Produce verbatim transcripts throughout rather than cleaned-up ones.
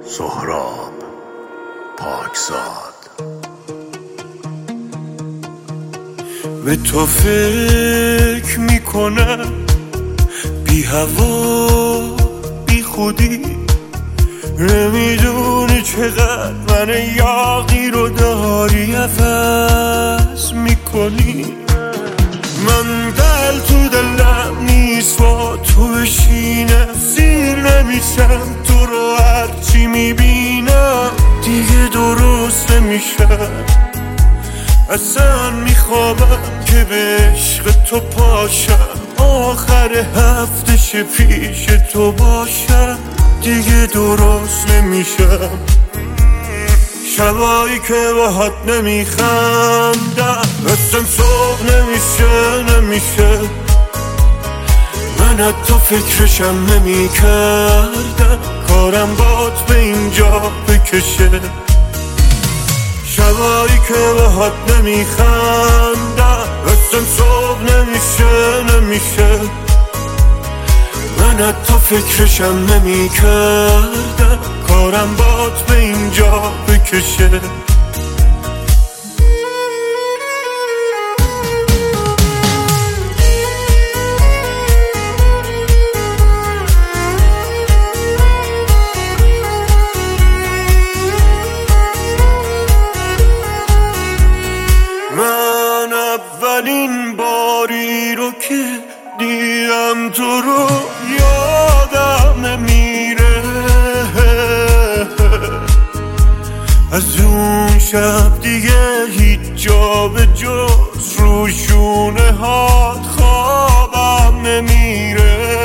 سهراب پاکزاد. به تو فکر میکنم بی هوا بی خودی، نمیدونی چقدر من یاغی رو داری عوض میکنی. من دل تو دلم نیست با تو بشینم، سیر نمیشم تو رو هرچی میبینم دیگه درست نمیشم. اصلا میخوابم که به عشق تو پاشم، آخر هفتش پیش تو باشم دیگه درست نمیشم. شبایی که باهات نمیخندم اصلا صبح نمیشه نمیشه. من حتی فکرشم نمیکردم کارم بات به اینجا بکشه. شبایی که باهات نمیخندم اصلا صبح نمیشه نمیشه. من حتی فکرشم نمیکردم کارم بات به اینجا بکشه. من اولین باری رو که دیدم تو رو یادم نمیره، از اون شب دیگه هیچ جا به جز روشونه هات خوابم نمیره.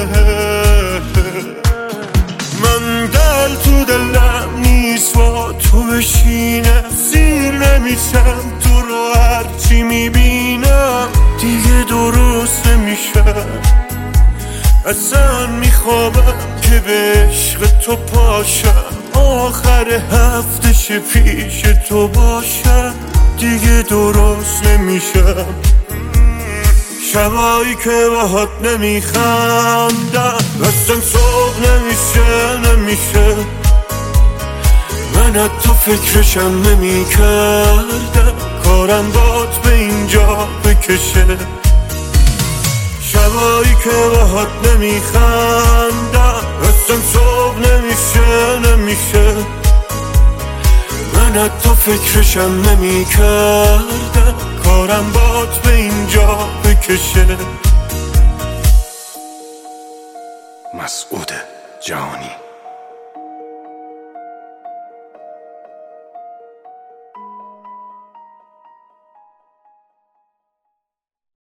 من دل تو دلم نیست با تو بشینم، سیر نمیشم تو رو هرچی میبینم دیگه درست نمیشم. اصلا میخوابم که به عشق تو پاشم، آخر هفتش پیش تو باشم دیگه درست نمیشم. شبایی که باهات نمیخندم اصلا صبح نمیشه نمیشه. من حتی فکرشم نمیکردم کارم بات به اینجا بکشه. شبایی که باهات نمیخندم اصلا صبح نمیشه نمیشه. من حتی فکرشم نمیکردم کارم بات به اینجا بکشه. مسعود جهانی.